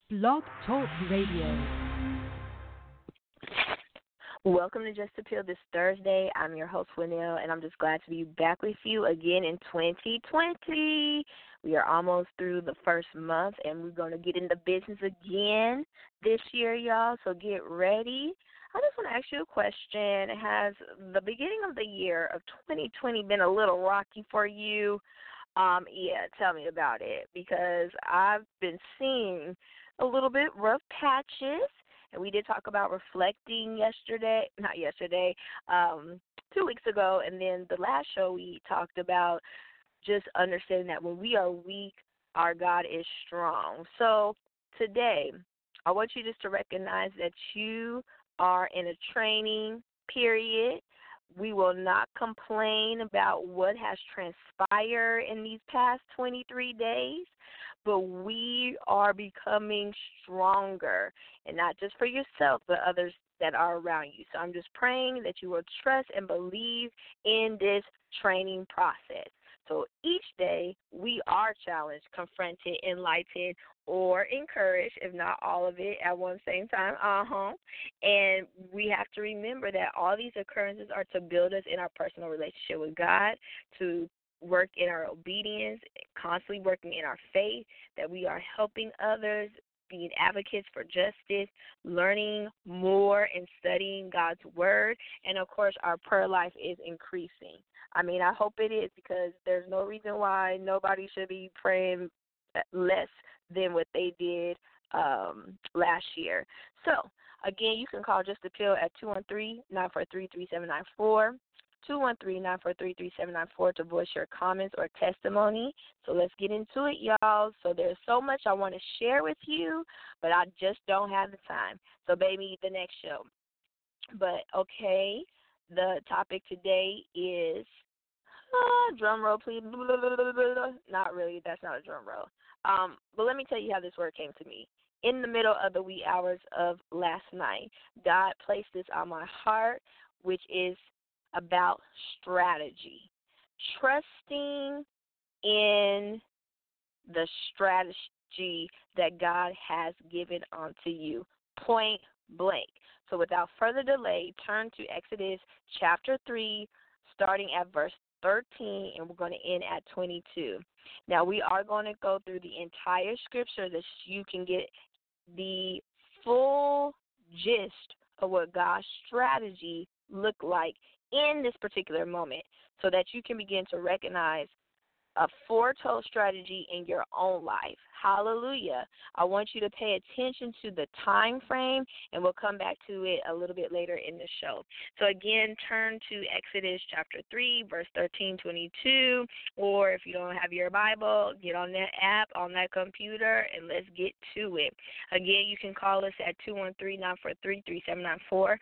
Blog Talk Radio. Welcome to Just Appeal this Thursday. I'm your host, Winnell, and I'm just glad to be back with you again in 2020. We are almost through the first month, and we're going to get into business again this year, y'all, so get ready. I just want to ask you a question. Has the beginning of the year of 2020 been a little rocky for you? Tell me about it, because I've been seeing a little bit rough patches. And we did talk about reflecting not yesterday, 2 weeks ago. And then the last show we talked about just understanding that when we are weak, our God is strong. So today, I want you just to recognize that you are in a training period. We will not complain about what has transpired in these past 23 days, but we are becoming stronger, and not just for yourself, but others that are around you. So I'm just praying that you will trust and believe in this training process. So each day we are challenged, confronted, enlightened, or encouraged, if not all of it at one same time. And we have to remember that all these occurrences are to build us in our personal relationship with God, to work in our obedience, constantly working in our faith, that we are helping others, being advocates for justice, learning more and studying God's word, and of course our prayer life is increasing. I hope it is, because there's no reason why nobody should be praying less than what they did last year. So, again, you can call Just Appeal at 213-943-3794. 213-943-3794 to voice your comments or testimony. So let's get into it, y'all. So there's so much I want to share with you, but I just don't have the time. So maybe the next show. But, okay, the topic today is, drum roll, please. Not really. That's not a drum roll. But let me tell you how this word came to me. In the middle of the wee hours of last night, God placed this on my heart, which is about strategy. Trusting in the strategy that God has given unto you, point blank. So without further delay, turn to Exodus chapter 3, starting at verse 13, and we're going to end at 22. Now, we are going to go through the entire scripture so you can get the full gist of what God's strategy looked like in this particular moment, so that you can begin to recognize a foretold strategy in your own life. Hallelujah. I want you to pay attention to the time frame, and we'll come back to it a little bit later in the show. So again, turn to Exodus chapter 3, verse 13, 22, or if you don't have your Bible, get on that app, on that computer, and let's get to it. Again, you can call us at 213-943-3794,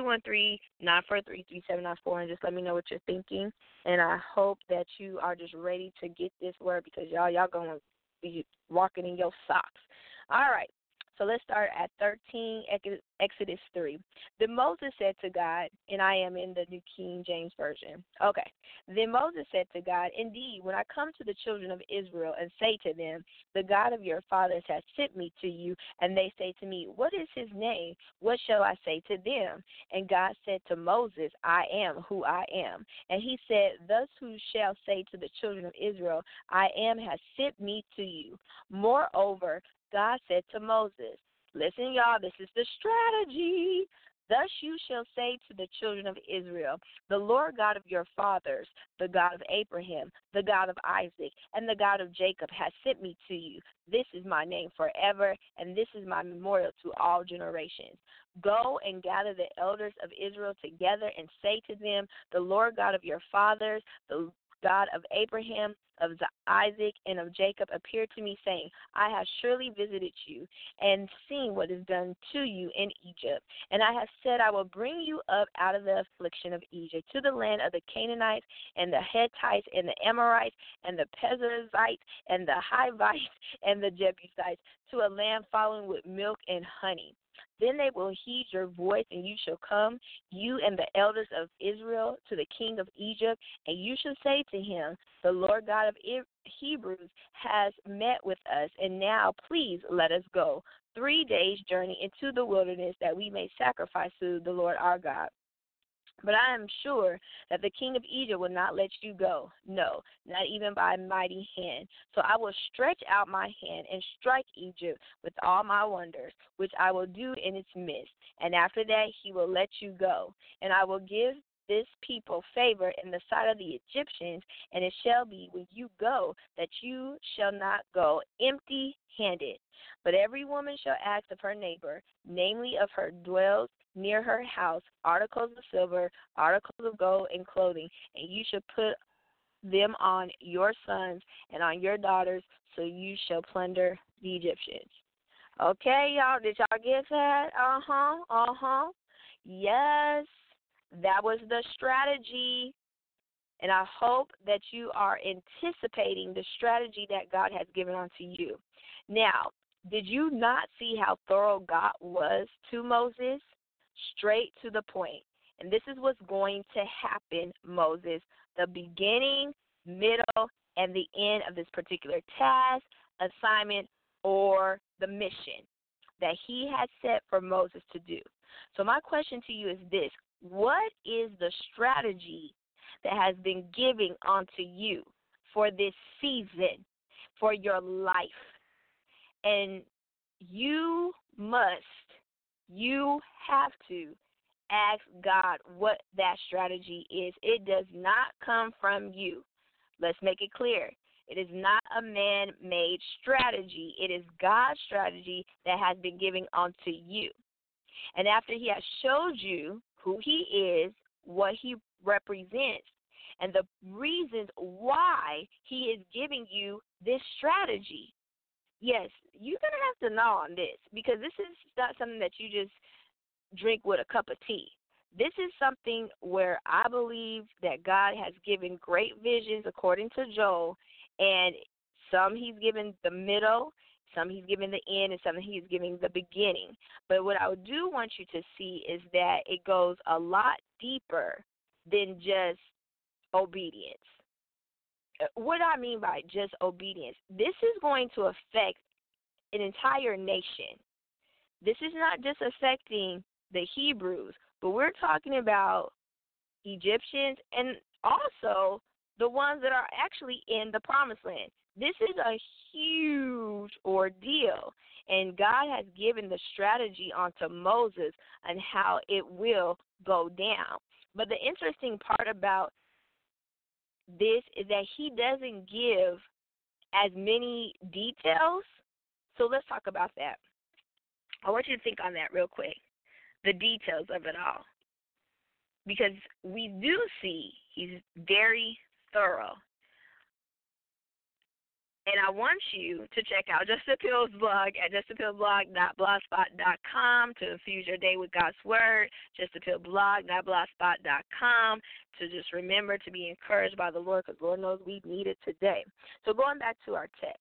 213-943-3794, and just let me know what you're thinking. And I hope that you are just ready to get this word, because y'all going to be walking in your socks. All right. So let's start at 13, Exodus 3. Then Moses said to God, and I am in the New King James Version. Okay. Then Moses said to God, indeed, when I come to the children of Israel and say to them, the God of your fathers has sent me to you, and they say to me, what is his name? What shall I say to them? And God said to Moses, I am who I am. And he said, thus who shall say to the children of Israel, I am has sent me to you. Moreover, God said to Moses, listen, y'all, this is the strategy. Thus you shall say to the children of Israel, the Lord God of your fathers, the God of Abraham, the God of Isaac, and the God of Jacob has sent me to you. This is my name forever, and this is my memorial to all generations. Go and gather the elders of Israel together and say to them, the Lord God of your fathers, the God of Abraham, of Isaac, and of Jacob appeared to me, saying, I have surely visited you and seen what is done to you in Egypt. And I have said, I will bring you up out of the affliction of Egypt to the land of the Canaanites and the Hittites and the Amorites and the Perizzites and the Hivites and the Jebusites, to a land flowing with milk and honey. Then they will heed your voice, and you shall come, you and the elders of Israel, to the king of Egypt, and you shall say to him, the Lord God of Hebrews has met with us, and now please let us go. 3 days' journey into the wilderness, that we may sacrifice to the Lord our God. But I am sure that the king of Egypt will not let you go. No, not even by a mighty hand. So I will stretch out my hand and strike Egypt with all my wonders, which I will do in its midst. And after that he will let you go. And I will give this people favor in the sight of the Egyptians, and it shall be when you go that you shall not go empty-handed. But every woman shall ask of her neighbor, namely of her dwells near her house, articles of silver, articles of gold, and clothing, and you shall put them on your sons and on your daughters, so you shall plunder the Egyptians. Okay, y'all, did y'all get that? Yes, that was the strategy, and I hope that you are anticipating the strategy that God has given unto you. Now, did you not see how thorough God was to Moses? Straight to the point. And this is what's going to happen, Moses. The beginning, middle, and the end of this particular task, assignment, or the mission that he has set for Moses to do. So my question to you is this: what is the strategy that has been given unto you for this season, for your life? And you have to ask God what that strategy is. It does not come from you. Let's make it clear. It is not a man-made strategy. It is God's strategy that has been given unto you. And after he has showed you who he is, what he represents, and the reasons why he is giving you this strategy, yes, you're going to have to gnaw on this, because this is not something that you just drink with a cup of tea. This is something where I believe that God has given great visions according to Joel, and some he's given the middle, some he's given the end, and some he's giving the beginning. But what I do want you to see is that it goes a lot deeper than just obedience. What do I mean by just obedience? This is going to affect an entire nation. This is not just affecting the Hebrews, but we're talking about Egyptians and also the ones that are actually in the Promised Land. This is a huge ordeal, and God has given the strategy onto Moses on how it will go down. But the interesting part about this is that he doesn't give as many details. So let's talk about that. I want you to think on that real quick, the details of it all. Because we do see he's very thorough. And I want you to check out Just Appeal's blog at justappealblog.blogspot.com to infuse your day with God's Word, justappealblog.blogspot.com to just remember to be encouraged by the Lord, because Lord knows we need it today. So going back to our text,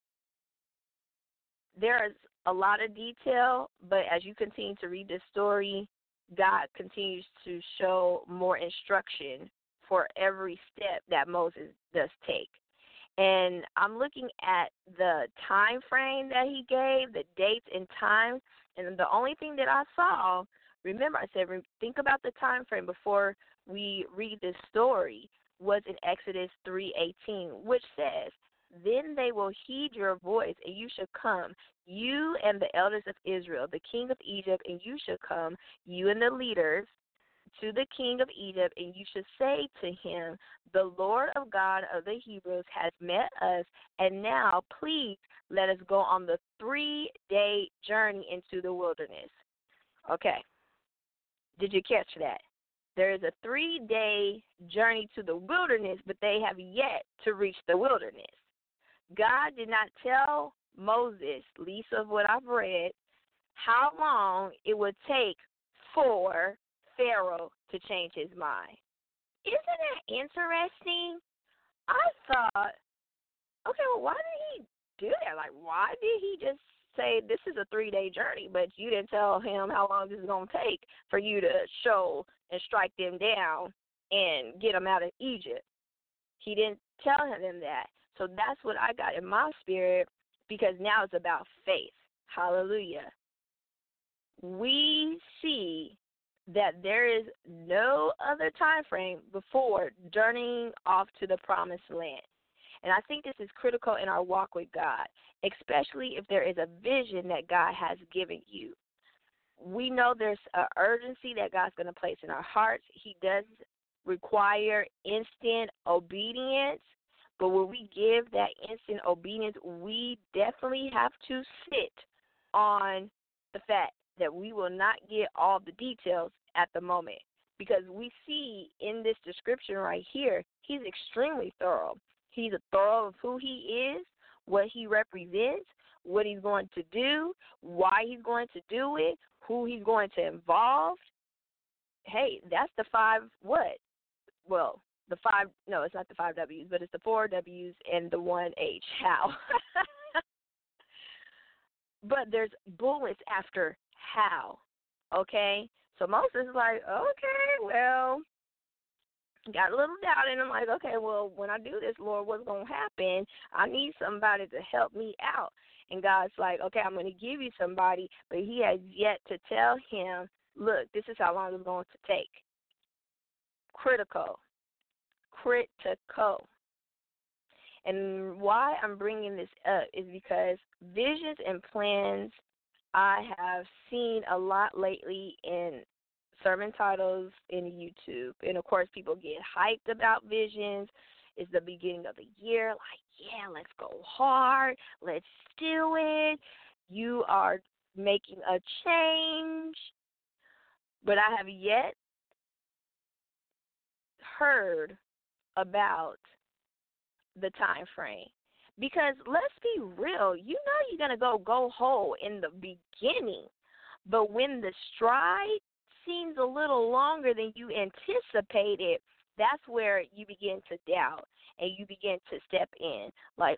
there is a lot of detail, but as you continue to read this story, God continues to show more instruction for every step that Moses does take. And I'm looking at the time frame that he gave, the dates and times, and the only thing that I saw, remember I said think about the time frame before we read this story, was in Exodus 3:18, which says, "Then they will heed your voice, and you shall come, you and the elders of Israel, the king of Egypt, and you shall come, you and the leaders, to the king of Egypt, and you should say to him, the Lord of God of the Hebrews has met us, and now please let us go on the 3-day journey into the wilderness." Okay. Did you catch that? There is a 3-day journey to the wilderness, but they have yet to reach the wilderness. God did not tell Moses, least of what I've read, how long it would take for Pharaoh to change his mind. Isn't that interesting? I thought, okay, well, why did he do that? Like, why did he just say this is a 3-day journey, but you didn't tell him how long this is going to take for you to show and strike them down and get them out of Egypt? He didn't tell him that. So that's what I got in my spirit, because now it's about faith. hallelujah, we see that there is no other time frame before journeying off to the promised land. And I think this is critical in our walk with God, especially if there is a vision that God has given you. We know there's an urgency that God's going to place in our hearts. He does require instant obedience, but when we give that instant obedience, we definitely have to sit on the fact that we will not get all the details at the moment, because we see in this description right here, he's extremely thorough. He's thorough of who he is, what he represents, what he's going to do, why he's going to do it, who he's going to involve. Hey, that's the five what? Well, the five, no, it's not the five W's, but it's the four W's and the one H, how. But there's bullets after how, okay? So Moses is like, okay, well, got a little doubt, and I'm like, okay, well, when I do this, Lord, what's going to happen? I need somebody to help me out. And God's like, okay, I'm going to give you somebody, but he has yet to tell him, look, this is how long it's going to take. Critical. And why I'm bringing this up is because visions and plans I have seen a lot lately in sermon titles in YouTube. And, of course, people get hyped about visions. It's the beginning of the year. Like, yeah, let's go hard. Let's do it. You are making a change. But I have yet heard about the time frame. Because let's be real, you know you're going to go whole in the beginning. But when the stride seems a little longer than you anticipated, that's where you begin to doubt and you begin to step in. Like,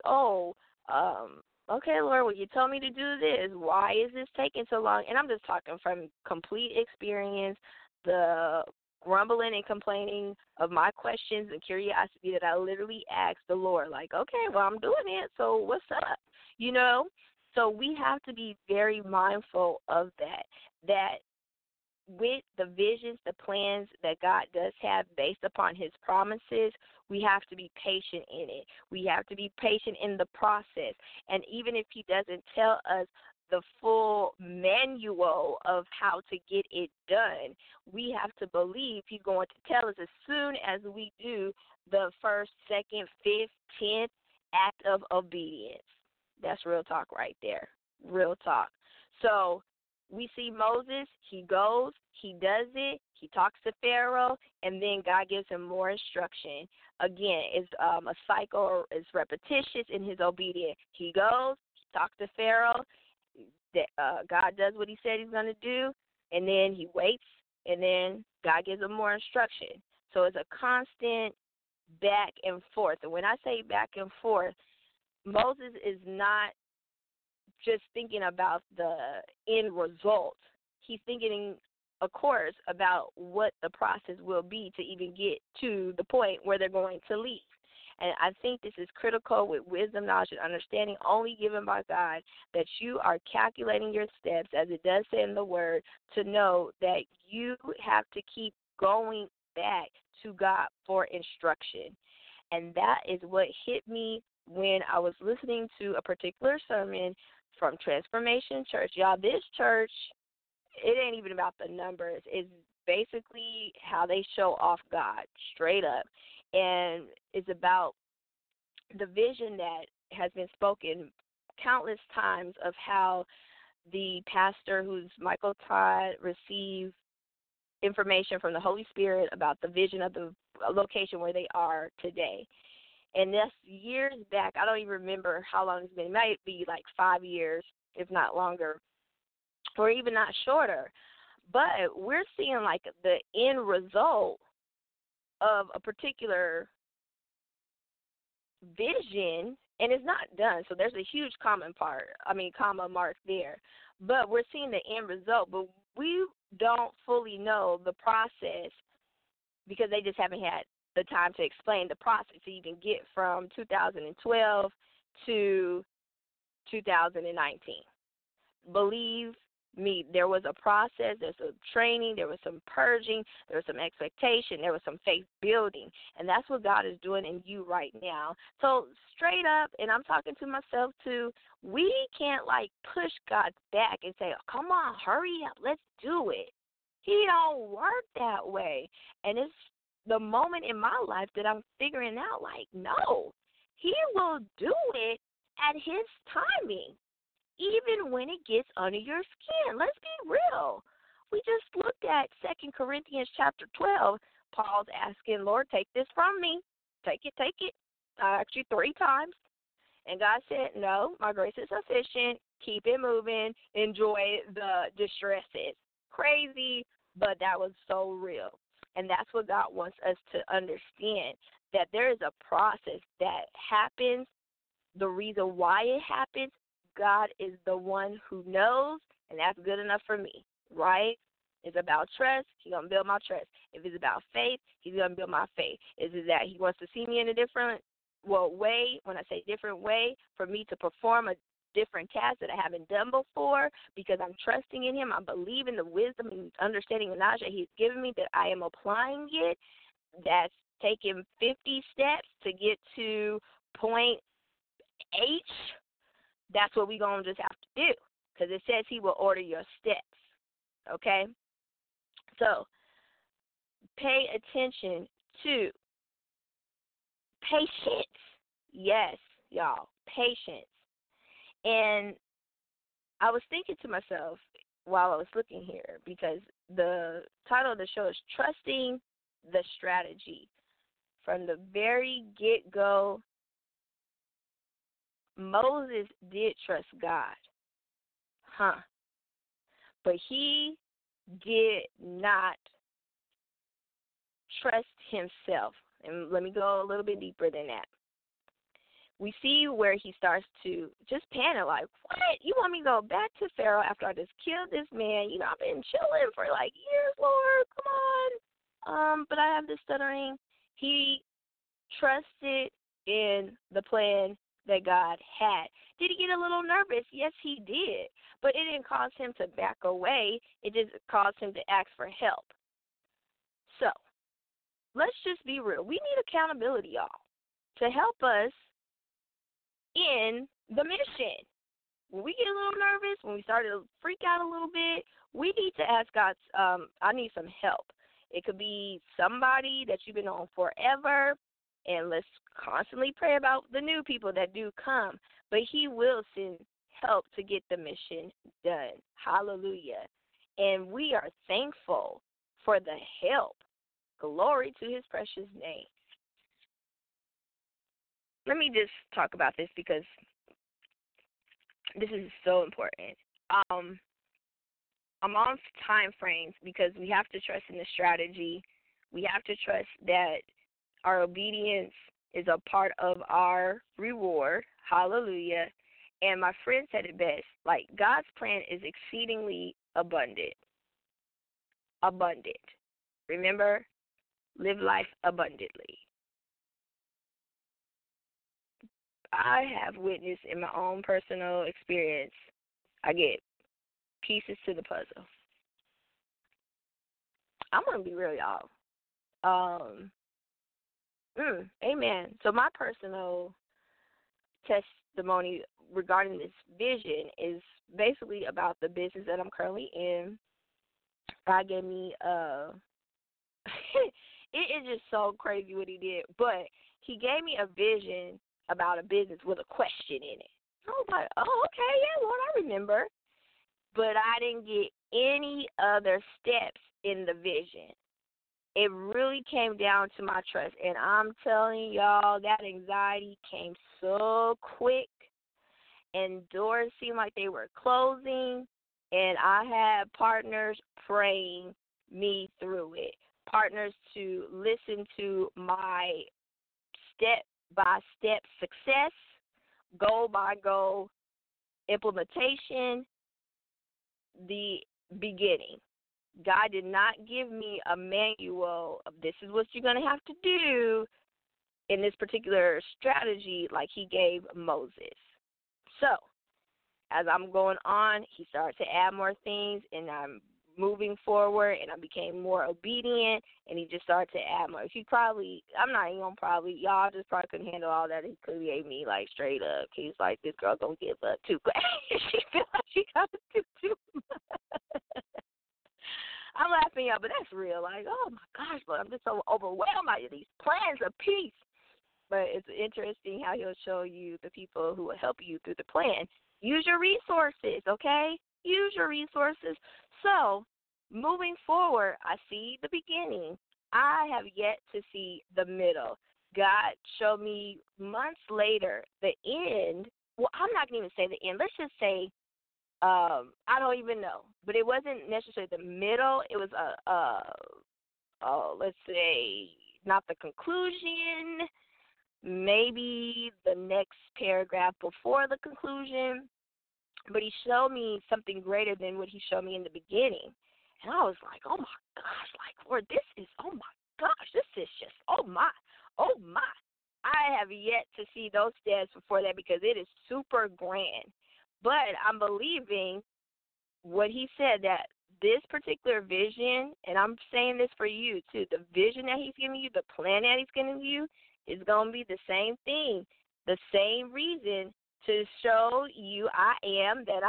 okay, Lord, well, you told me to do this. Why is this taking so long? And I'm just talking from complete experience, the grumbling and complaining of my questions and curiosity that I literally asked the Lord, like, okay, well, I'm doing it, so what's up? You know? So we have to be very mindful of that with the visions, the plans that God does have based upon his promises, we have to be patient in it. We have to be patient in the process. And even if he doesn't tell us the full manual of how to get it done, we have to believe he's going to tell us as soon as we do the first, second, fifth, 10th act of obedience. That's real talk right there. Real talk. So we see Moses, he goes, he does it, he talks to Pharaoh, and then God gives him more instruction. Again, it's a cycle, it's repetitious in his obedience. He goes, he talks to Pharaoh, God does what he said he's going to do, and then he waits, and then God gives him more instruction. So it's a constant back and forth. And when I say back and forth, Moses is not just thinking about the end result. He's thinking, of course, about what the process will be to even get to the point where they're going to leave. And I think this is critical with wisdom, knowledge, and understanding only given by God, that you are calculating your steps, as it does say in the Word, to know that you have to keep going back to God for instruction. And that is what hit me when I was listening to a particular sermon from Transformation Church. Y'all, this church, it ain't even about the numbers. It's basically how they show off God, straight up. And it's about the vision that has been spoken countless times of how the pastor, who's Michael Todd, received information from the Holy Spirit about the vision of the location where they are today. And that's years back. I don't even remember how long it's been. It might be like 5 years, if not longer, or even not shorter. But we're seeing like the end result of a particular vision, and it's not done. So there's a huge comma mark there. But we're seeing the end result, but we don't fully know the process because they just haven't had the time to explain the process to even get from 2012 to 2019. believe me, there was a process, there's some training, there was some purging, there was some expectation, there was some faith building. And that's what God is doing in you right now. So straight up, and I'm talking to myself too, we can't like push God back and say, oh, come on, hurry up, let's do it. He don't work that way. And it's the moment in my life that I'm figuring out, like, no, he will do it at his timing, even when it gets under your skin. Let's be real. We just looked at 2 Corinthians chapter 12. Paul's asking, Lord, take this from me. Take it, take it. I asked you 3 times. And God said, no, my grace is sufficient. Keep it moving. Enjoy the distresses. Crazy, but that was so real. And that's what God wants us to understand, that there is a process that happens. The reason why it happens, God is the one who knows, and that's good enough for me, right? It's about trust. He's going to build my trust. If it's about faith, he's going to build my faith. Is it that he wants to see me in a different way? When I say different way, for me to perform a different task that I haven't done before, because I'm trusting in him. I believe in the wisdom and understanding and knowledge that he's given me, that I am applying it. That's taking 50 steps to get to point H. That's what we're going to just have to do, because it says he will order your steps, okay? So pay attention to patience. Yes, y'all, patience. And I was thinking to myself while I was looking here, because the title of the show is Trusting the Strategy. From the very get-go, Moses did trust God, but he did not trust himself. And let me go a little bit deeper than that. We see where he starts to just panic, like, what? You want me to go back to Pharaoh after I just killed this man? You know, I've been chilling for like years, Lord, come on. But I have this stuttering. He trusted in the plan that God had. Did he get a little nervous? Yes, he did. But it didn't cause him to back away. It just caused him to ask for help. So, let's just be real. We need accountability, y'all, to help us in the mission. When we get a little nervous, when we start to freak out a little bit, we need to ask God, I need some help. It could be somebody that you've been on forever, and let's constantly pray about the new people that do come. But he will send help to get the mission done. Hallelujah. And we are thankful for the help. Glory to his precious name. Let me just talk about this, because this is so important. I'm on time frames because we have to trust in the strategy. We have to trust that our obedience is a part of our reward. Hallelujah. And my friend said it best, like, God's plan is exceedingly abundant. Abundant. Remember, live life abundantly. I have witnessed in my own personal experience, I get pieces to the puzzle. I'm going to be real, y'all. Amen. So my personal testimony regarding this vision is basically about the business that I'm currently in. God gave me it is just so crazy what he did, but he gave me a vision about a business with a question in it. I was like, oh, okay, yeah, Lord, I remember. But I didn't get any other steps in the vision. It really came down to my trust. And I'm telling y'all, that anxiety came so quick. And doors seemed like they were closing. And I had partners praying me through it. Partners to listen to my step-by-step success, goal-by-goal implementation, the beginning. God did not give me a manual of this is what you're going to have to do in this particular strategy like he gave Moses. So, as I'm going on, he started to add more things, and I'm moving forward, and I became more obedient, and he just started to add more. I'm not even gonna probably, y'all just probably couldn't handle all that. He created me, like, straight up. He's like, this girl gonna give up too quick. She feel like she got to do too much. I'm laughing, y'all, but that's real. Like, oh, my gosh, but I'm just so overwhelmed by these plans of peace. But it's interesting how he'll show you the people who will help you through the plan. Use your resources, okay? Use your resources. So, moving forward, I see the beginning. I have yet to see the middle. God showed me months later the end. Well, I'm not going to even say the end. Let's just say, I don't even know. But it wasn't necessarily the middle. It was let's say, not the conclusion, maybe the next paragraph before the conclusion. But he showed me something greater than what he showed me in the beginning. And I was like, oh, my gosh, like, Lord, this is, oh, my gosh, this is just, oh, my. I have yet to see those steps before that because it is super grand. But I'm believing what he said, that this particular vision, and I'm saying this for you too, the vision that he's giving you, the plan that he's giving you is going to be the same thing, the same reason to show you I am the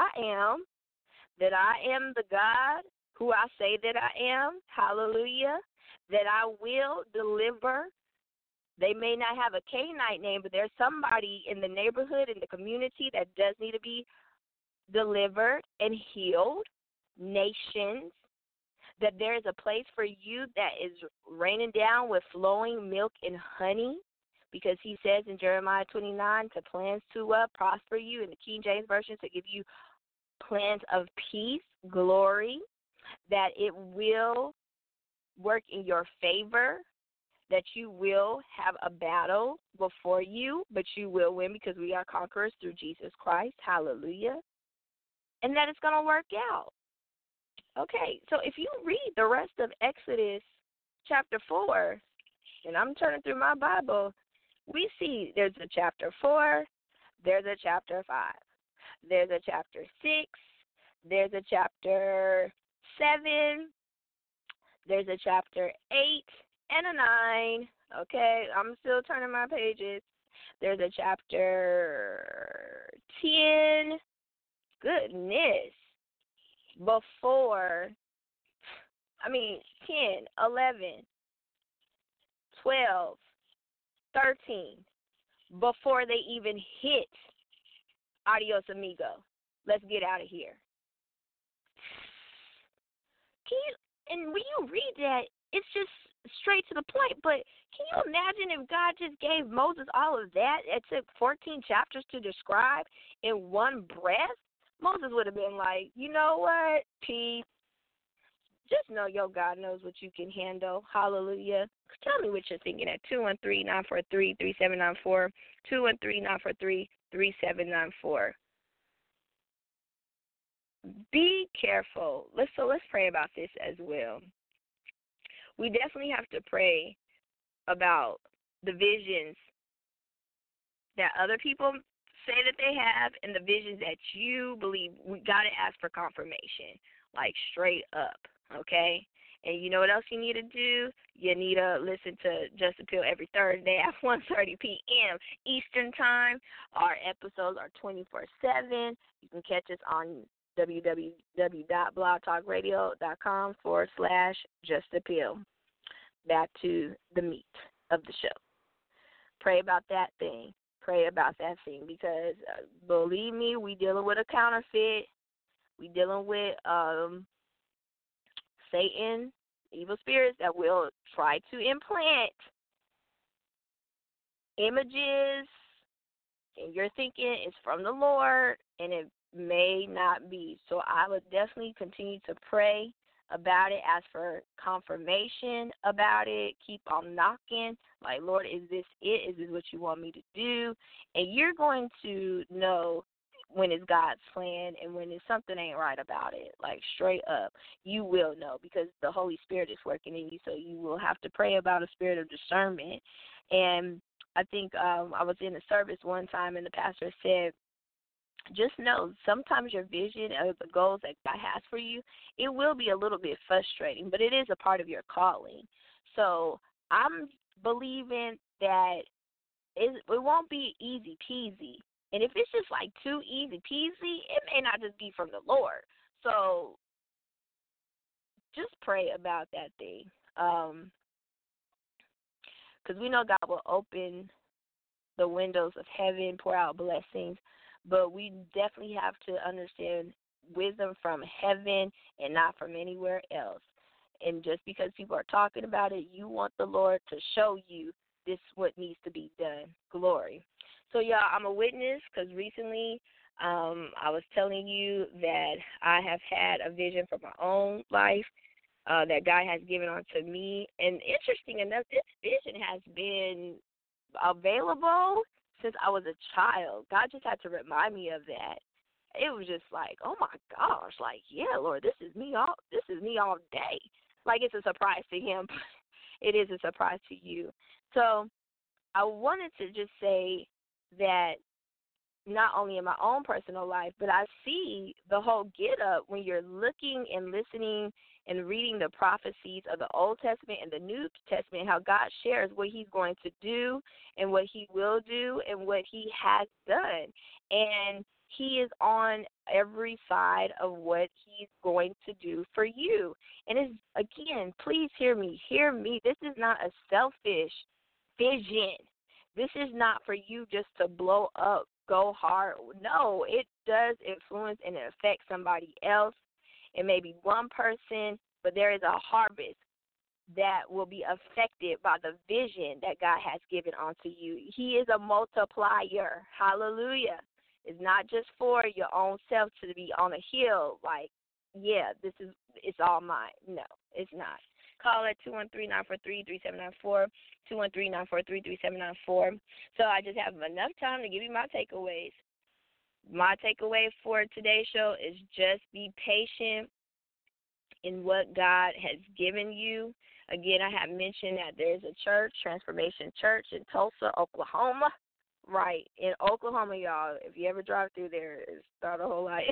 God who I say that I am, hallelujah, that I will deliver. They may not have a Canaanite name, but there's somebody in the neighborhood, in the community that does need to be delivered and healed, nations, that there is a place for you that is raining down with flowing milk and honey, because he says in Jeremiah 29 to plans to prosper you, in the King James Version to give you plans of peace, glory, that it will work in your favor, that you will have a battle before you, but you will win because we are conquerors through Jesus Christ. Hallelujah. And that it's going to work out. Okay, so if you read the rest of Exodus chapter 4, and I'm turning through my Bible, we see there's a chapter 4, there's a chapter 5, there's a chapter 6, there's a chapter 7, there's a chapter 8, and a 9. Okay, I'm still turning my pages. There's a chapter 10. Goodness. 10, 11, 12, 13, before they even hit adios amigo. Let's get out of here. And when you read that, it's just straight to the point, but can you imagine if God just gave Moses all of that? It took 14 chapters to describe in one breath. Moses would have been like, you know what, peace. Just know your God knows what you can handle. Hallelujah. Tell me what you're thinking at 213-943-3794, 213-943-3794. Be careful. Let's pray about this as well. We definitely have to pray about the visions that other people say that they have and the visions that you believe. We got to ask for confirmation, like straight up, okay? And you know what else you need to do? You need to listen to Just Appeal every Thursday at 1:30 p.m. Eastern Time. Our episodes are 24/7. You can catch us on www.blogtalkradio.com/justappeal. Back to the meat of the show. Pray about that thing. Pray about that thing because, believe me, we dealing with a counterfeit. We dealing with Satan, evil spirits that will try to implant images, and you're thinking it's from the Lord, and it may not be. So I would definitely continue to pray about it, ask for confirmation about it, keep on knocking, like, Lord, is this it? Is this what you want me to do? And you're going to know when it's God's plan and when it's something ain't right about it, like straight up. You will know because the Holy Spirit is working in you, so you will have to pray about a spirit of discernment. And I think I was in a service one time and the pastor said, just know sometimes your vision or the goals that God has for you, it will be a little bit frustrating, but it is a part of your calling. So I'm believing that it won't be easy peasy. And if it's just like too easy peasy, it may not just be from the Lord. So just pray about that thing. Because we know God will open the windows of heaven, pour out blessings, but we definitely have to understand wisdom from heaven and not from anywhere else. And just because people are talking about it, you want the Lord to show you this what needs to be done. Glory. So, y'all, I'm a witness because recently I was telling you that I have had a vision for my own life that God has given unto me. And interesting enough, this vision has been available since I was a child. God just had to remind me of that. It was just like, oh my gosh, like, yeah, Lord, this is me all day. Like, it's a surprise to him. It is a surprise to you. So I wanted to just say that not only in my own personal life, but I see the whole get up when you're looking and listening and reading the prophecies of the Old Testament and the New Testament, how God shares what he's going to do and what he will do and what he has done. And he is on every side of what he's going to do for you. And it's, again, please hear me. Hear me. This is not a selfish vision. This is not for you just to blow up, go hard. No, it does influence and affect somebody else. It may be one person, but there is a harvest that will be affected by the vision that God has given unto you. He is a multiplier. Hallelujah. It's not just for your own self to be on a hill like, yeah, it's all mine. No, it's not. Call at 213-943-3794, 213-943-3794. So I just have enough time to give you my takeaways. My takeaway for today's show is just be patient in what God has given you. Again, I have mentioned that there's a church, Transformation Church in Tulsa, Oklahoma. Right, in Oklahoma, y'all. If you ever drive through there, it's not a whole lot.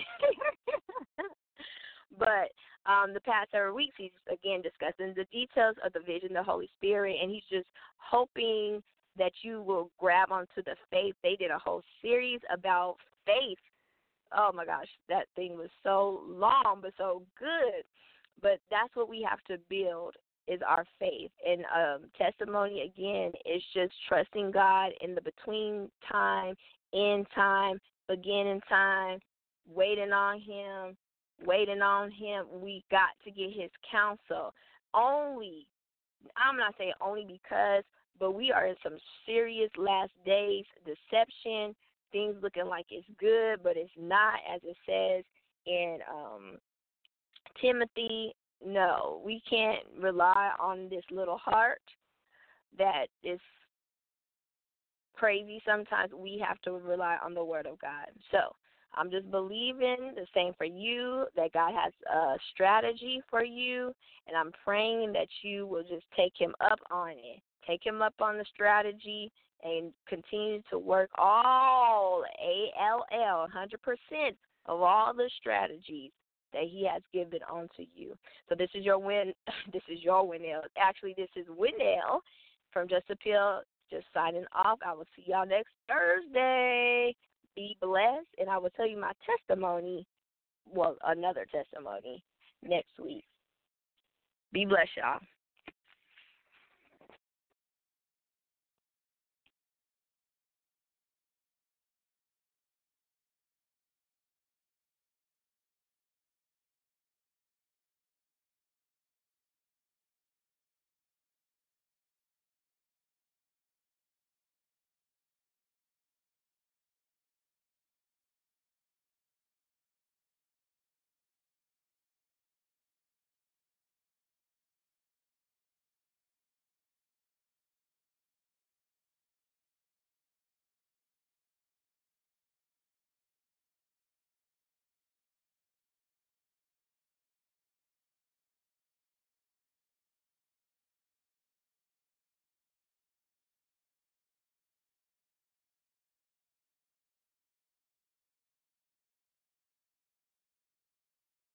But the past several weeks, he's, again, discussing the details of the vision, the Holy Spirit, and he's just hoping that you will grab onto the faith. They did a whole series about faith. Oh, my gosh, that thing was so long but so good. But that's what we have to build is our faith. And testimony, again, is just trusting God in the between time, in time, beginning time, waiting on him. We got to get his counsel. I'm not saying only because, but we are in some serious last days, deception, things looking like it's good, but it's not, as it says in Timothy. No, we can't rely on this little heart that is crazy. Sometimes we have to rely on the word of God. So I'm just believing the same for you, that God has a strategy for you, and I'm praying that you will just take him up on it. Take him up on the strategy and continue to work all, ALL, 100% of all the strategies that he has given onto you. So this is your win. This is your Winnell. Actually, this is Winnell from Just Appeal, just signing off. I will see y'all next Thursday. Be blessed, and I will tell you my testimony, well, another testimony next week. Be blessed, y'all.